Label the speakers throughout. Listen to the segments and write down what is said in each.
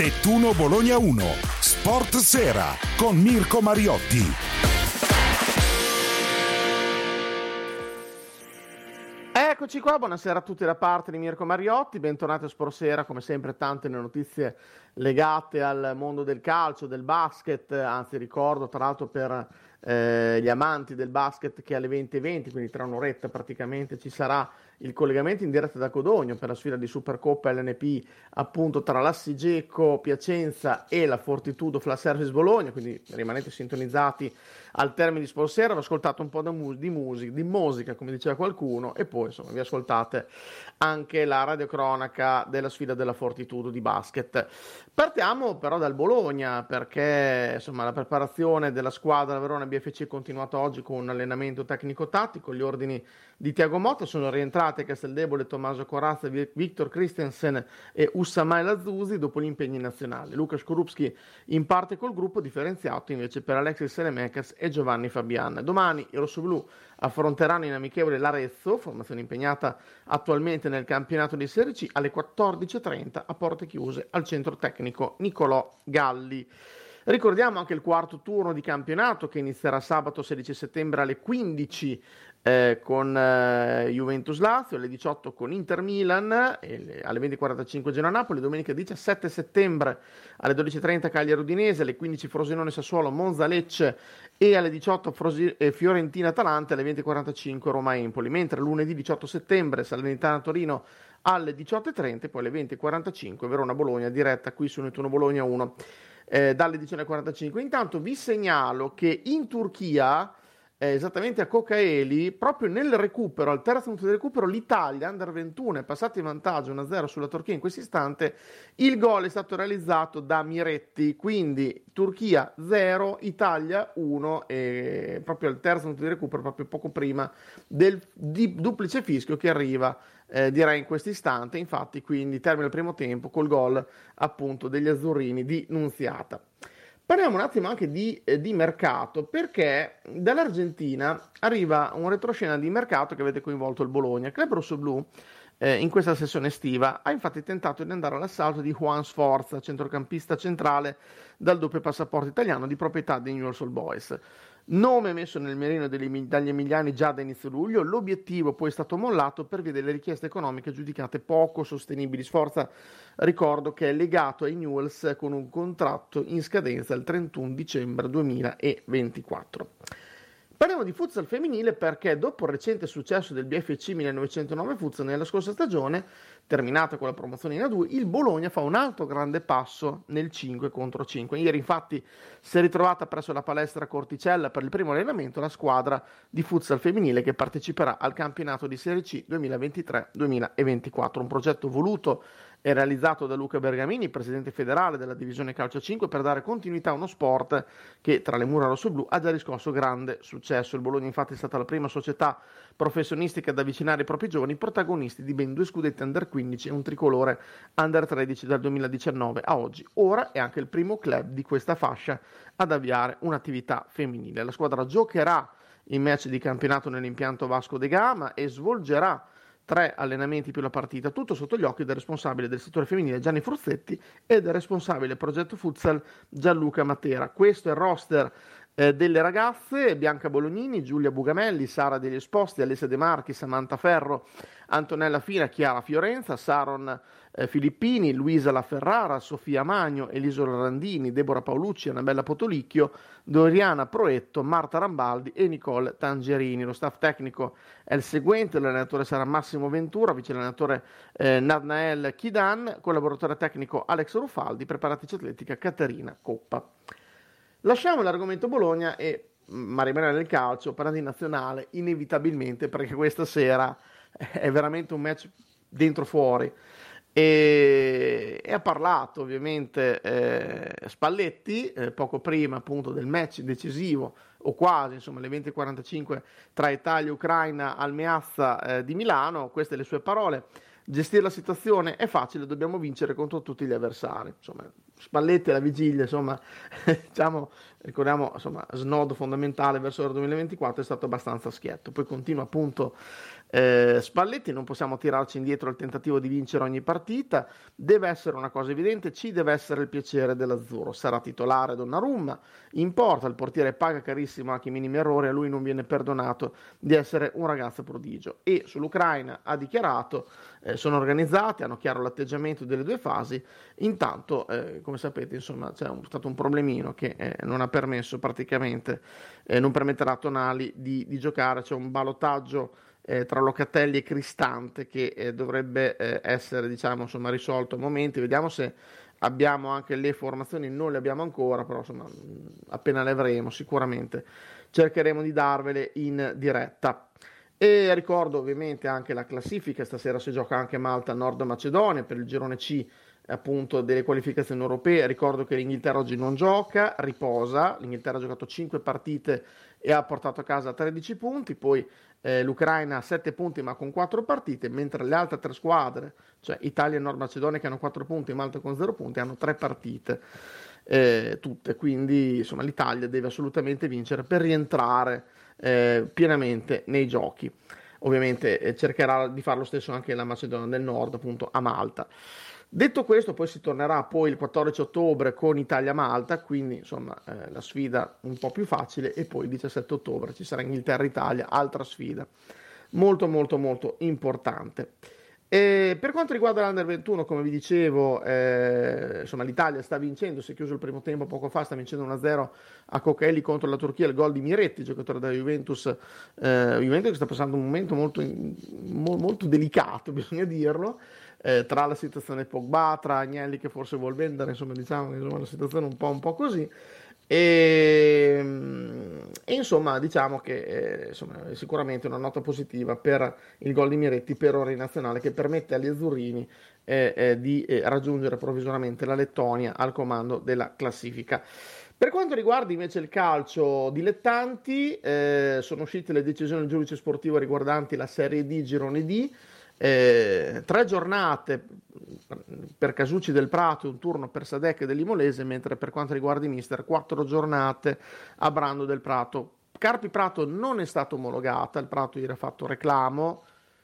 Speaker 1: Nettuno Bologna 1, Sport Sera con Mirko Mariotti.
Speaker 2: Eccoci qua, buonasera a tutti da parte di Mirko Mariotti, bentornati a Sport Sera, come sempre tante le notizie legate al mondo del calcio, del basket, anzi ricordo tra l'altro per gli amanti del basket che alle 20:20, quindi tra un'oretta praticamente, ci sarà il collegamento in diretta da Codogno per la sfida di Supercoppa LNP appunto tra l'Assigeco Piacenza e la Fortitudo Flash Service Bologna, quindi rimanete sintonizzati al termine di Sport Sera. Ho ascoltato un po' di musica, come diceva qualcuno, e poi insomma vi ascoltate anche la radiocronaca della sfida della Fortitudo di basket. Partiamo però dal Bologna, perché insomma la preparazione della squadra Verona BFC è continuata oggi con un allenamento tecnico-tattico. Gli ordini di Thiago Motta sono rientrati Casteldebole, Tommaso Corazza, Victor Christensen e Ussamai Lazzusi dopo gli impegni nazionali. Lukas Skorupski in parte col gruppo, differenziato invece per Alexis Selemakers e Giovanni Fabian. Domani i rossoblù affronteranno in amichevole l'Arezzo, formazione impegnata attualmente nel campionato di Serie C, alle 14:30 a porte chiuse al centro tecnico Nicolò Galli. Ricordiamo anche il quarto turno di campionato che inizierà sabato 16 settembre alle 15 con Juventus Lazio, alle 18 con Inter Milan, alle 20:45 Genoa Napoli, domenica 17 settembre alle 12:30 Cagliari Udinese, alle 15 Frosinone Sassuolo, Monza Lecce e alle 18 Fiorentina Atalanta, alle 20:45 Roma Empoli, mentre lunedì 18 settembre Salernitana Torino alle 18:30 e poi alle 20:45 Verona Bologna, diretta qui su Nettuno Bologna 1 dalle 19:45. Intanto vi segnalo che in Turchia, esattamente a Kocaeli, proprio nel recupero, al terzo minuto di recupero, l'Italia Under 21 è passata in vantaggio 1-0 sulla Turchia in questo istante. Il gol è stato realizzato da Miretti, quindi Turchia 0, Italia 1, e proprio al terzo minuto di recupero, proprio poco prima del duplice fischio che arriva direi in questo istante. Infatti quindi termina il primo tempo col gol appunto degli azzurrini di Nunziata. Parliamo un attimo anche di mercato, perché dall'Argentina arriva un retroscena di mercato che vede coinvolto il Bologna. Il club rossoblù in questa sessione estiva ha infatti tentato di andare all'assalto di Juan Sforza, centrocampista centrale dal doppio passaporto italiano di proprietà dei Newell's Old Boys. Nome messo nel mirino dagli emiliani già da inizio luglio, l'obiettivo poi è stato mollato per via delle richieste economiche giudicate poco sostenibili. Sforza, ricordo che è legato ai Newell's con un contratto in scadenza il 31 dicembre 2024. Parliamo di futsal femminile perché dopo il recente successo del BFC 1909 Futsal nella scorsa stagione, terminata con la promozione in A2, il Bologna fa un altro grande passo nel 5 contro 5. Ieri infatti si è ritrovata presso la palestra Corticella per il primo allenamento la squadra di futsal femminile che parteciperà al campionato di Serie C 2023-2024, un progetto voluto e realizzato da Luca Bergamini, presidente federale della divisione calcio 5, per dare continuità a uno sport che tra le mura rossoblù ha già riscosso grande successo. Il Bologna infatti è stata la prima società professionistica ad avvicinare i propri giovani protagonisti di ben 2 scudetti under 15 e un tricolore under 13 dal 2019 a oggi. Ora è anche il primo club di questa fascia ad avviare un'attività femminile. La squadra giocherà i match di campionato nell'impianto Vasco de Gama e svolgerà 3 allenamenti più la partita, tutto sotto gli occhi del responsabile del settore femminile Gianni Fruzzetti e del responsabile progetto futsal Gianluca Matera. Questo è il roster delle ragazze: Bianca Bolognini, Giulia Bugamelli, Sara degli Esposti, Alessia De Marchi, Samantha Ferro, Antonella Fina, Chiara Fiorenza, Saron Filippini, Luisa La Ferrara, Sofia Magno, Elisola Randini, Deborah Paolucci, Annabella Potolicchio, Doriana Proetto, Marta Rambaldi e Nicole Tangerini. Lo staff tecnico è il seguente: l'allenatore sarà Massimo Ventura, vice allenatore Nadnael Chidan, collaboratore tecnico Alex Rufaldi, preparatrice atletica Caterina Coppa. Lasciamo l'argomento Bologna ma rimane nel calcio, parlando di nazionale inevitabilmente, perché questa sera è veramente un match dentro fuori. E ha parlato ovviamente Spalletti poco prima appunto del match decisivo, o quasi, insomma, alle 20:45 tra Italia e Ucraina al Meazza di Milano. Queste le sue parole: gestire la situazione è facile, dobbiamo vincere contro tutti gli avversari. Insomma, Spalletti alla vigilia, insomma, diciamo, ricordiamo, insomma, snodo fondamentale verso l'Euro 2024, è stato abbastanza schietto. Poi continua appunto Spalletti, non possiamo tirarci indietro al tentativo di vincere ogni partita, deve essere una cosa evidente, ci deve essere il piacere dell'azzurro, sarà titolare Donnarumma, in porta il portiere paga carissimo anche i minimi errori, a lui non viene perdonato di essere un ragazzo prodigio. E sull'Ucraina ha dichiarato, sono organizzati, hanno chiaro l'atteggiamento delle due fasi, intanto come sapete insomma c'è stato un problemino che non ha permesso praticamente, non permetterà a Tonali di giocare, c'è un ballottaggio tra Locatelli e Cristante che dovrebbe essere diciamo insomma risolto a momenti, vediamo se abbiamo anche le formazioni, non le abbiamo ancora, però insomma appena le avremo sicuramente cercheremo di darvele in diretta. E ricordo ovviamente anche la classifica, stasera si gioca anche Malta-Nord Macedonia per il girone C appunto delle qualificazioni europee. Ricordo che l'Inghilterra oggi non gioca, riposa, l'Inghilterra ha giocato 5 partite e ha portato a casa 13 punti, poi l'Ucraina ha 7 punti ma con 4 partite, mentre le altre 3 squadre, cioè Italia e Nord Macedonia che hanno 4 punti e Malta con 0 punti, hanno 3 partite tutte, quindi insomma l'Italia deve assolutamente vincere per rientrare pienamente nei giochi. Ovviamente cercherà di fare lo stesso anche la Macedonia del Nord, appunto a Malta. Detto questo, poi si tornerà poi il 14 ottobre con Italia-Malta, quindi insomma la sfida un po' più facile, e poi il 17 ottobre ci sarà Inghilterra-Italia, altra sfida molto molto molto importante. E per quanto riguarda l'Under 21, come vi dicevo, insomma l'Italia sta vincendo, si è chiuso il primo tempo poco fa, sta vincendo 1-0 a Coccaelli contro la Turchia, il gol di Miretti, giocatore della Juventus, Juventus che sta passando un momento molto delicato, bisogna dirlo, tra la situazione Pogba, tra Agnelli che forse vuol vendere, insomma diciamo che insomma, la situazione è un po' così. E insomma diciamo che insomma, è sicuramente una nota positiva per il gol di Miretti per ora in nazionale, che permette agli azzurrini di raggiungere provvisoriamente la Lettonia al comando della classifica. Per quanto riguarda invece il calcio dilettanti, sono uscite le decisioni del giudice sportivo riguardanti la Serie D girone D. 3 giornate per Casucci del Prato e un turno per Sadek e dell'Imolese, mentre per quanto riguarda i mister 4 giornate a Brando del Prato. Carpi Prato non è stata omologata, il Prato ieri ha fatto reclamo,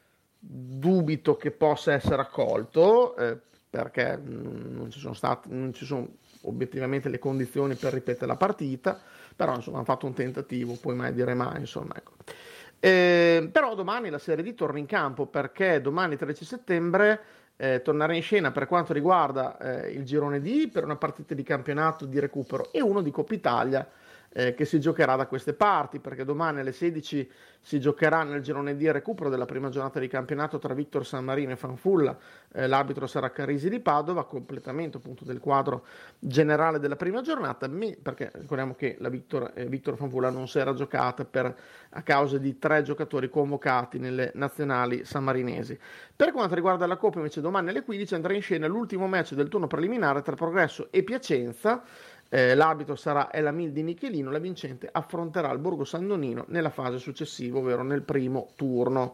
Speaker 2: dubito che possa essere accolto perché non ci sono obiettivamente le condizioni per ripetere la partita, però insomma hanno fatto un tentativo, poi mai dire mai, insomma ecco. Però domani la Serie D torna in campo, perché domani 13 settembre tornerà in scena per quanto riguarda il girone D per una partita di campionato di recupero e uno di Coppa Italia che si giocherà da queste parti, perché domani alle 16 si giocherà nel girone D il recupero della prima giornata di campionato tra Victor San Marino e Fanfulla. L'arbitro sarà Carisi di Padova, completamento appunto del quadro generale della prima giornata, perché ricordiamo che la Victor Fanfulla non si era giocata a causa di 3 giocatori convocati nelle nazionali sammarinesi. Per quanto riguarda la Coppa invece domani alle 15 andrà in scena l'ultimo match del turno preliminare tra Progresso e Piacenza. L'arbitro sarà Elamil di Michelino, la vincente affronterà il Borgo San Donino nella fase successiva, ovvero nel primo turno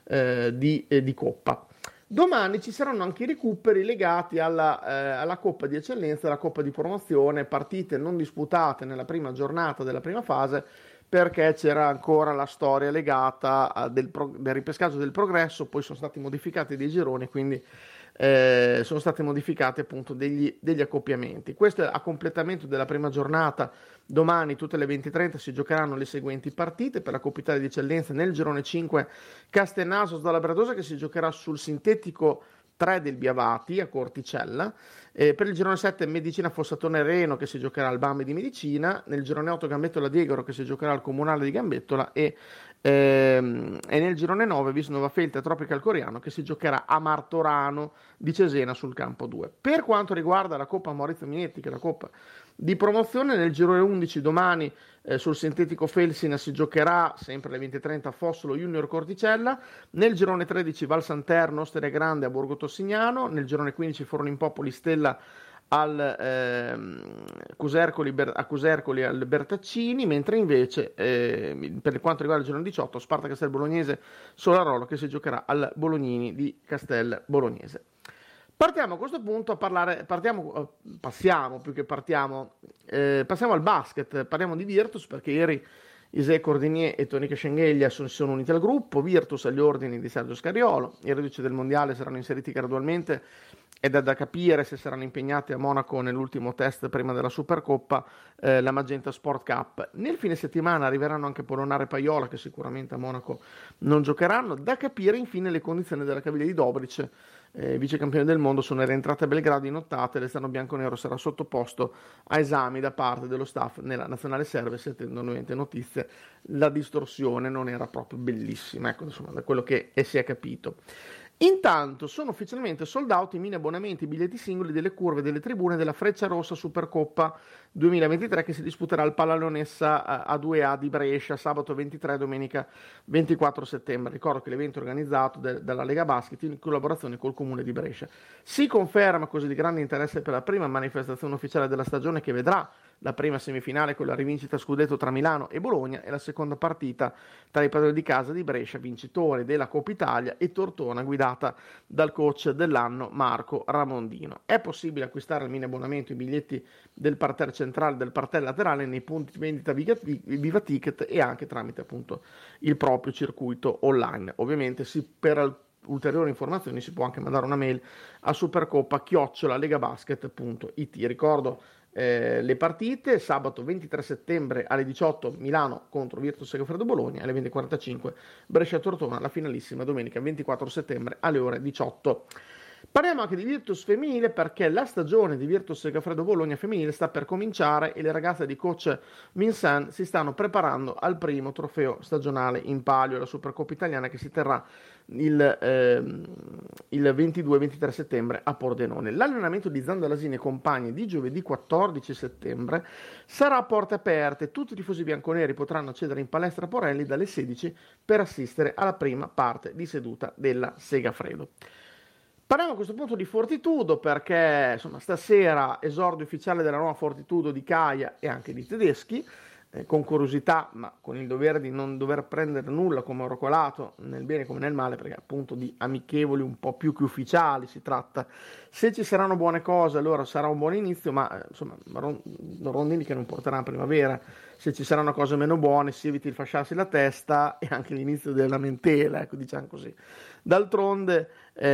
Speaker 2: di Coppa. Domani ci saranno anche i recuperi legati alla Coppa di Eccellenza, alla Coppa di Promozione, partite non disputate nella prima giornata della prima fase, perché c'era ancora la storia legata del ripescaggio del Progresso, poi sono stati modificati dei gironi, quindi sono stati modificati appunto degli accoppiamenti. Questo è a completamento della prima giornata. Domani tutte le 20:30 si giocheranno le seguenti partite per la Coppa Italia di Eccellenza. Nel girone 5 Castenaso Dalla Bradosa, che si giocherà sul sintetico 3 del Biavati a Corticella. Per il girone 7 Medicina Fossatone Reno, che si giocherà al Bambi di Medicina. Nel girone 8 Gambettola Diegoro, che si giocherà al Comunale di Gambettola, e nel girone 9 Visnova Feltre Tropical Coriano, che si giocherà a Martorano di Cesena sul campo 2. Per quanto riguarda la Coppa Maurizio Minetti, che è la Coppa di Promozione, nel girone 11 domani sul sintetico Felsina si giocherà sempre alle 20:30 Fossolo Junior Corticella. Nel girone 13 Val Santerno Osteria Grande a Borgo Tossignano. Nel girone 15 Forno in Popoli Stella a Cusercoli al Bertaccini, mentre invece per quanto riguarda il girone 18 Sparta Castel Bolognese Solarolo, che si giocherà al Bolognini di Castel Bolognese. Partiamo a questo punto a parlare, passiamo al basket, parliamo di Virtus perché ieri Isaiah Cordinier e Tony Schengelia sono uniti al gruppo, Virtus agli ordini di Sergio Scariolo, i reduci del mondiale saranno inseriti gradualmente ed è da capire se saranno impegnati a Monaco nell'ultimo test prima della Supercoppa, la Magenta Sport Cup. Nel fine settimana arriveranno anche Polonara e Paiola che sicuramente a Monaco non giocheranno, da capire infine le condizioni della caviglia di Dobric, vice campione del mondo. Sono rientrate a Belgrado in nottate, l'Estano bianconero sarà sottoposto a esami da parte dello staff nella nazionale serbe, sentendo ovviamente notizie, la distorsione non era proprio bellissima, ecco, insomma, da quello che si è capito. Intanto sono ufficialmente sold out i mini abbonamenti, i biglietti singoli delle curve delle tribune della Frecciarossa Supercoppa 2023 che si disputerà al Palla Leonessa A2A di Brescia sabato 23 e domenica 24 settembre. Ricordo che l'evento è organizzato dalla Lega Basket in collaborazione col Comune di Brescia. Si conferma così di grande interesse per la prima manifestazione ufficiale della stagione che vedrà la prima semifinale con la rivincita scudetto tra Milano e Bologna e la seconda partita tra i padroni di casa di Brescia, vincitori della Coppa Italia, e Tortona guidata dal coach dell'anno Marco Ramondino. È possibile acquistare al mini abbonamento i biglietti del parterre centrale e del parterre laterale nei punti di vendita Viva Ticket e anche tramite appunto il proprio circuito online. Ovviamente per ulteriori informazioni si può anche mandare una mail a supercoppa@legabasket.it. Ricordo le partite: sabato 23 settembre alle 18 Milano contro Virtus Segafredo Bologna, alle 20:45 Brescia Tortona, la finalissima domenica 24 settembre alle ore 18. Parliamo anche di Virtus femminile perché la stagione di Virtus Segafredo Bologna femminile sta per cominciare e le ragazze di coach Vincent si stanno preparando al primo trofeo stagionale in palio, la Supercoppa italiana che si terrà il 22-23 settembre a Pordenone. L'allenamento di Zandalasini e compagni di giovedì 14 settembre sarà a porte aperte. Tutti i tifosi bianconeri potranno accedere in palestra Porelli dalle 16 per assistere alla prima parte di seduta della Segafredo. Parliamo a questo punto di Fortitudo perché insomma stasera esordio ufficiale della nuova Fortitudo di Caia e anche di Tedeschi, con curiosità ma con il dovere di non dover prendere nulla come oracolato nel bene come nel male, perché appunto di amichevoli un po' più che ufficiali si tratta. Se ci saranno buone cose allora sarà un buon inizio, ma insomma rondini che non porterà a primavera. Se ci saranno cose meno buone si eviti di fasciarsi la testa e anche l'inizio della lamentela, ecco, diciamo così. D'altronde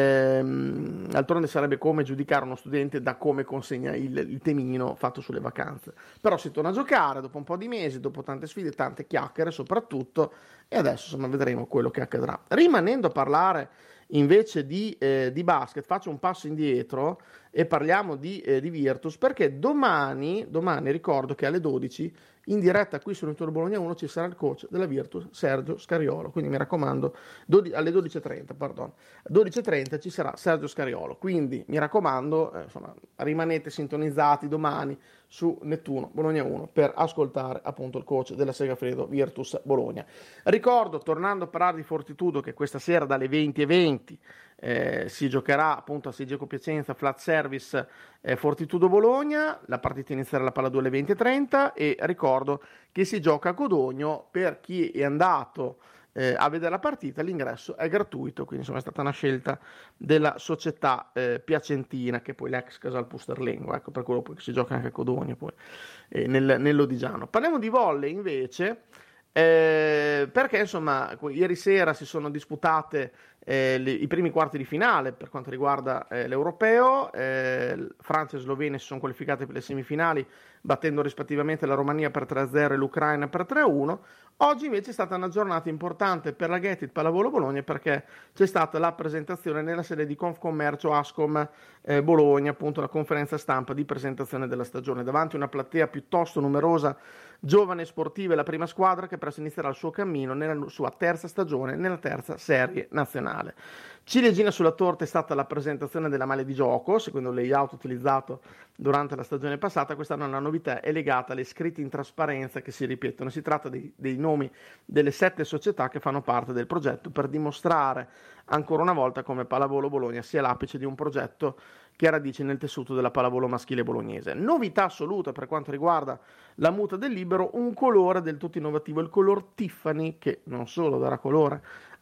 Speaker 2: sarebbe come giudicare uno studente da come consegna il temino fatto sulle vacanze. Però si torna a giocare dopo un po' di mesi, dopo tante sfide, tante chiacchiere soprattutto, e adesso insomma vedremo quello che accadrà. Rimanendo a parlare invece di basket, faccio un passo indietro e parliamo di Virtus, perché domani ricordo che alle 12 in diretta qui su Network Bologna 1 ci sarà il coach della Virtus Sergio Scariolo, quindi mi raccomando alle 12:30 ci sarà Sergio Scariolo, quindi mi raccomando insomma, rimanete sintonizzati domani su Nettuno Bologna 1 per ascoltare appunto il coach della Segafredo Virtus Bologna. Ricordo, tornando a parlare di Fortitudo, che questa sera dalle 20:20 si giocherà appunto a Sigeco Piacenza Flat Service Fortitudo Bologna. La partita inizierà alla palla 2 alle 20:30 e ricordo che si gioca a Codogno. Per chi è andato a vedere la partita l'ingresso è gratuito, quindi insomma è stata una scelta della società piacentina, che poi l'ex Casal Pusterlengo, ecco, per quello poi che si gioca anche a Codogno poi nell'Odigiano. Parliamo di volley invece, perché insomma ieri sera si sono disputate i primi quarti di finale per quanto riguarda l'Europeo. Francia e Slovenia si sono qualificate per le semifinali battendo rispettivamente la Romania per 3-0 e l'Ucraina per 3-1. Oggi invece è stata una giornata importante per la Getit Pallavolo Bologna, perché c'è stata la presentazione nella sede di Confcommercio Ascom Bologna, appunto la conferenza stampa di presentazione della stagione, davanti a una platea piuttosto numerosa, giovane e sportiva, e la prima squadra che presto inizierà il suo cammino nella sua terza stagione nella terza serie nazionale. Ciliegina sulla torta è stata la presentazione della maglia di gioco, secondo il layout utilizzato durante la stagione passata. Quest'anno la novità è legata alle scritte in trasparenza che si ripetono. Si tratta dei nomi delle 7 società che fanno parte del progetto, per dimostrare ancora una volta come Pallavolo Bologna sia l'apice di un progetto che ha radici nel tessuto della pallavolo maschile bolognese. Novità assoluta per quanto riguarda la muta del libero, un colore del tutto innovativo, il color Tiffany, che non solo darà colore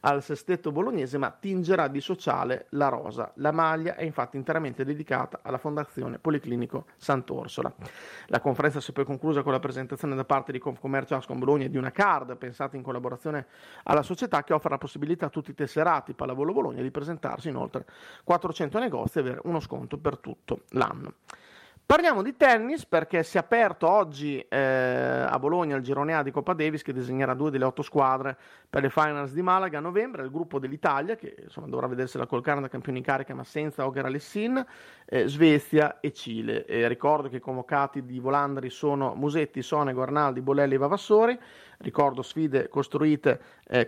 Speaker 2: al sestetto bolognese, ma tingerà di sociale la rosa. La maglia è infatti interamente dedicata alla Fondazione Policlinico Sant'Orsola. La conferenza si è poi conclusa con la presentazione da parte di Confcommercio Ascom Bologna di una card pensata in collaborazione alla società, che offre la possibilità a tutti i tesserati Pallavolo Bologna di presentarsi in oltre 400 negozi e avere uno sconto per tutto l'anno. Parliamo di tennis perché si è aperto oggi a Bologna il girone A di Coppa Davis, che designerà 2 delle 8 squadre per le finals di Malaga a novembre. Il gruppo dell'Italia, che insomma dovrà vedersela col Canada campione in carica ma senza Oger Alessin, Svezia e Cile. Ricordo che i convocati di Volandri sono Musetti, Sonego, Arnaldi, Bolelli e Vavassori. Ricordo sfide costituite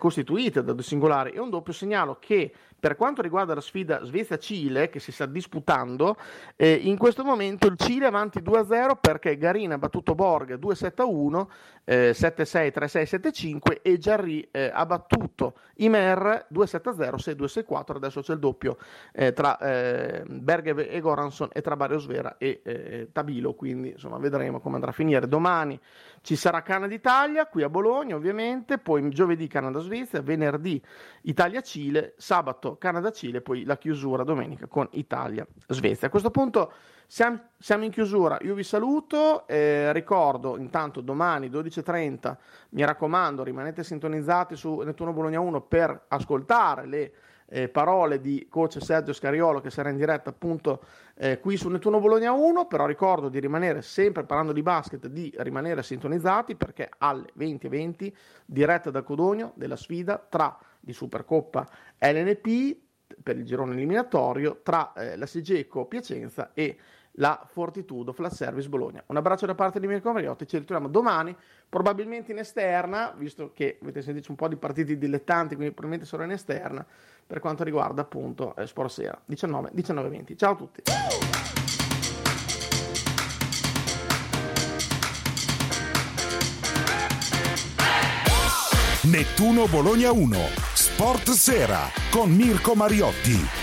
Speaker 2: da 2 singolari e un doppio. Segnalo che per quanto riguarda la sfida Svezia-Cile che si sta disputando, in questo momento il Cile è avanti 2-0 perché Garin ha battuto Borg 2-7-1, 7-6, 3-6, 7-5 e Jarry ha battuto Imer 2-7-0, 6-2, 6-4. Adesso c'è il doppio tra Berger e Goranson e tra Barrios Vera e Tabilo, quindi insomma vedremo come andrà a finire. Domani ci sarà Canada-Italia qui a Bologna ovviamente, poi giovedì Canada-Svezia, venerdì Italia-Cile, sabato Canada-Cile, poi la chiusura domenica con Italia-Svezia. A questo punto siamo in chiusura, io vi saluto, ricordo intanto domani 12:30, mi raccomando rimanete sintonizzati su Nettuno Bologna 1 per ascoltare le parole di coach Sergio Scariolo, che sarà in diretta appunto qui su Nettuno Bologna 1, però ricordo di rimanere sempre, parlando di basket, di rimanere sintonizzati perché alle 20:20 diretta da Codogno della sfida di Supercoppa LNP per il girone eliminatorio tra la Sigeco Piacenza e la Fortitudo Flat Service Bologna. Un abbraccio da parte di Mirko Mariotti, ci ritroviamo domani probabilmente in esterna, visto che avete sentito un po' di partiti dilettanti, quindi probabilmente sarò in esterna per quanto riguarda appunto Sport Sera 19-20. Ciao a tutti.
Speaker 1: Nettuno Bologna 1 Sport Sera con Mirko Mariotti.